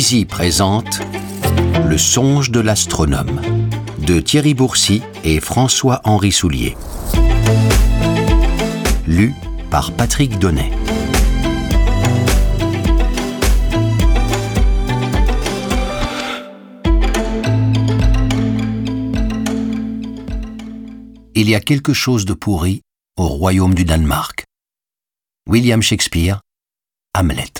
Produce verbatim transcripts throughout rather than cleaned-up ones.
Lizy présente Le songe de l'astronome de Thierry Bourcy et François-Henri Soulier. Lu par Patrick Donnet. Il y a quelque chose de pourri au royaume du Danemark. William Shakespeare, Hamlet.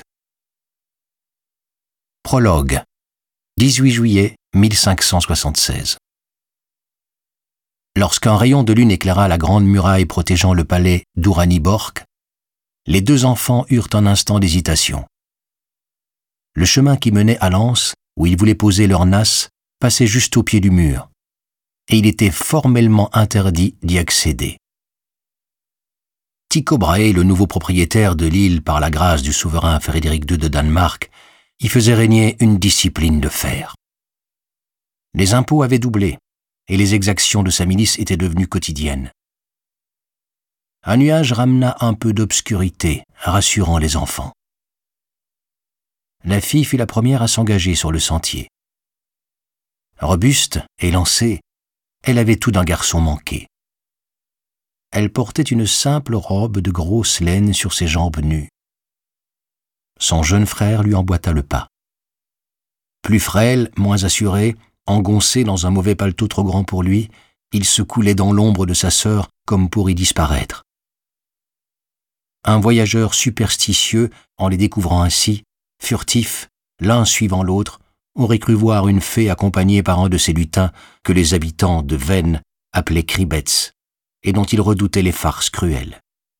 Prologue, dix-huit juillet mille cinq cent soixante-seize. Lorsqu'un rayon de lune éclaira la grande muraille protégeant le palais d'Uraniborg, les deux enfants eurent un instant d'hésitation. Le chemin qui menait à l'anse, où ils voulaient poser leur nasse, passait juste au pied du mur, et il était formellement interdit d'y accéder. Tycho Brahe, le nouveau propriétaire de l'île par la grâce du souverain Frédéric deux de Danemark, y faisait régner une discipline de fer. Les impôts avaient doublé, et les exactions de sa milice étaient devenues quotidiennes. Un nuage ramena un peu d'obscurité, rassurant les enfants. La fille fut la première à s'engager sur le sentier. Robuste, élancée, elle avait tout d'un garçon manqué. Elle portait une simple robe de grosse laine sur ses jambes nues. Son jeune frère lui emboîta le pas. Plus frêle, moins assuré, engoncé dans un mauvais paletot trop grand pour lui, il se coulait dans l'ombre de sa sœur comme pour y disparaître. Un voyageur superstitieux, en les découvrant ainsi, furtif, l'un suivant l'autre, aurait cru voir une fée accompagnée par un de ces lutins que les habitants de Venne appelaient Kribetz, et dont ils redoutaient les farces cruelles.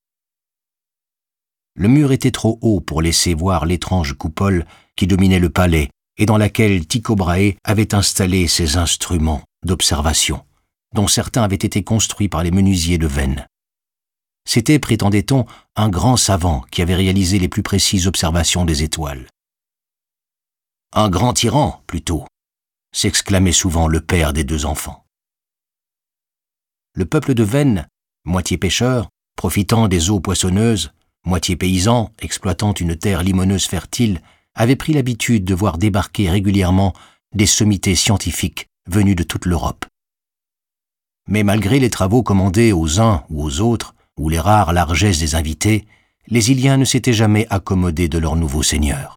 Le mur était trop haut pour laisser voir l'étrange coupole qui dominait le palais et dans laquelle Tycho Brahe avait installé ses instruments d'observation, dont certains avaient été construits par les menuisiers de Venne. C'était, prétendait-on, un grand savant qui avait réalisé les plus précises observations des étoiles. Un grand tyran, plutôt, s'exclamait souvent le père des deux enfants. Le peuple de Venne, moitié pêcheur, profitant des eaux poissonneuses, moitié paysan, exploitant une terre limoneuse fertile, avait pris l'habitude de voir débarquer régulièrement des sommités scientifiques venues de toute l'Europe. Mais malgré les travaux commandés aux uns ou aux autres, ou les rares largesses des invités, les Iliens ne s'étaient jamais accommodés de leur nouveau seigneur.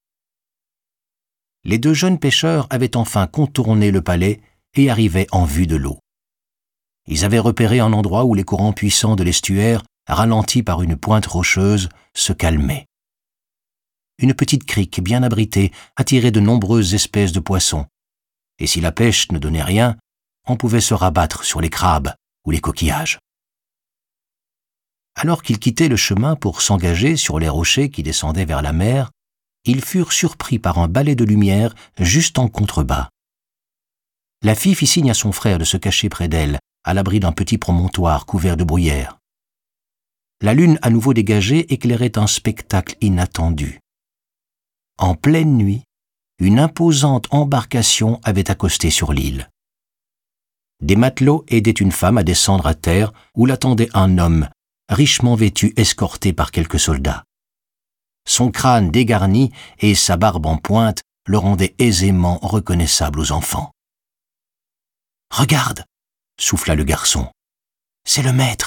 Les deux jeunes pêcheurs avaient enfin contourné le palais et arrivaient en vue de l'eau. Ils avaient repéré un endroit où les courants puissants de l'estuaire, ralentis par une pointe rocheuse, se calmaient. Une petite crique bien abritée attirait de nombreuses espèces de poissons, et si la pêche ne donnait rien, on pouvait se rabattre sur les crabes ou les coquillages. Alors qu'ils quittaient le chemin pour s'engager sur les rochers qui descendaient vers la mer, ils furent surpris par un balai de lumière juste en contrebas. La fille fit signe à son frère de se cacher près d'elle, à l'abri d'un petit promontoire couvert de bruyère. La lune à nouveau dégagée éclairait un spectacle inattendu. En pleine nuit, une imposante embarcation avait accosté sur l'île. Des matelots aidaient une femme à descendre à terre où l'attendait un homme, richement vêtu, escorté par quelques soldats. Son crâne dégarni et sa barbe en pointe le rendaient aisément reconnaissable aux enfants. « Regarde !» souffla le garçon. « C'est le maître !»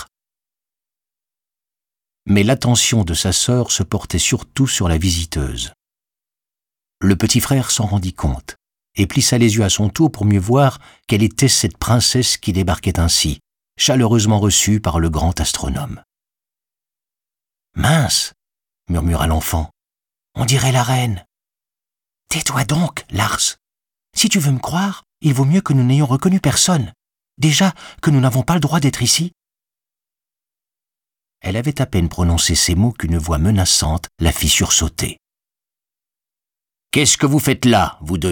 Mais l'attention de sa sœur se portait surtout sur la visiteuse. Le petit frère s'en rendit compte et plissa les yeux à son tour pour mieux voir quelle était cette princesse qui débarquait ainsi, chaleureusement reçue par le grand astronome. « Mince !» murmura l'enfant. « On dirait la reine. »« Tais-toi donc, Lars. Si tu veux me croire, il vaut mieux que nous n'ayons reconnu personne. Déjà que nous n'avons pas le droit d'être ici. » Elle avait à peine prononcé ces mots qu'une voix menaçante la fit sursauter. « Qu'est-ce que vous faites là, vous deux ?»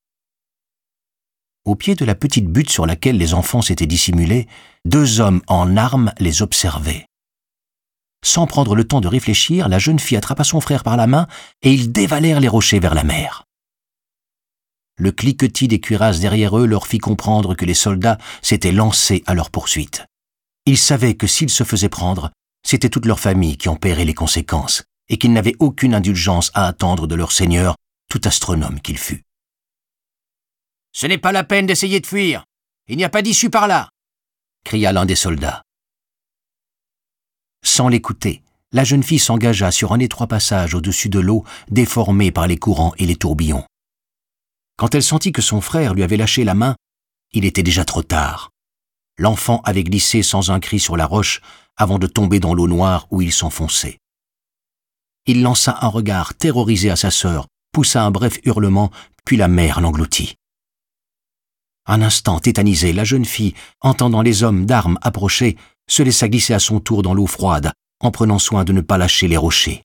Au pied de la petite butte sur laquelle les enfants s'étaient dissimulés, deux hommes en armes les observaient. Sans prendre le temps de réfléchir, la jeune fille attrapa son frère par la main et ils dévalèrent les rochers vers la mer. Le cliquetis des cuirasses derrière eux leur fit comprendre que les soldats s'étaient lancés à leur poursuite. Ils savaient que s'ils se faisaient prendre, c'était toute leur famille qui en paierait les conséquences, et qu'ils n'avaient aucune indulgence à attendre de leur seigneur, tout astronome qu'il fût. « Ce n'est pas la peine d'essayer de fuir. Il n'y a pas d'issue par là !» cria l'un des soldats. Sans l'écouter, la jeune fille s'engagea sur un étroit passage au-dessus de l'eau déformée par les courants et les tourbillons. Quand elle sentit que son frère lui avait lâché la main, il était déjà trop tard. L'enfant avait glissé sans un cri sur la roche avant de tomber dans l'eau noire où il s'enfonçait. Il lança un regard terrorisé à sa sœur, poussa un bref hurlement, puis la mer l'engloutit. Un instant tétanisée, la jeune fille, entendant les hommes d'armes approcher, se laissa glisser à son tour dans l'eau froide, en prenant soin de ne pas lâcher les rochers.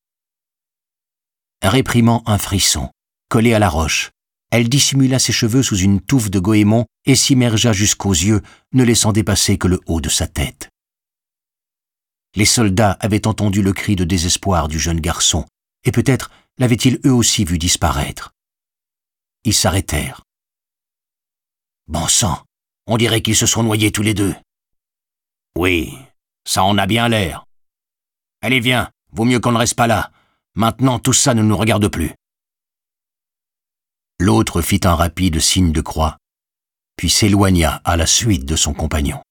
Réprimant un frisson, collée à la roche, elle dissimula ses cheveux sous une touffe de goémon et s'immergea jusqu'aux yeux, ne laissant dépasser que le haut de sa tête. Les soldats avaient entendu le cri de désespoir du jeune garçon, et peut-être l'avaient-ils eux aussi vu disparaître. Ils s'arrêtèrent. « Bon sang, on dirait qu'ils se sont noyés tous les deux. »« Oui, ça en a bien l'air. Allez, viens, vaut mieux qu'on ne reste pas là. Maintenant, tout ça ne nous regarde plus. » L'autre fit un rapide signe de croix, puis s'éloigna à la suite de son compagnon.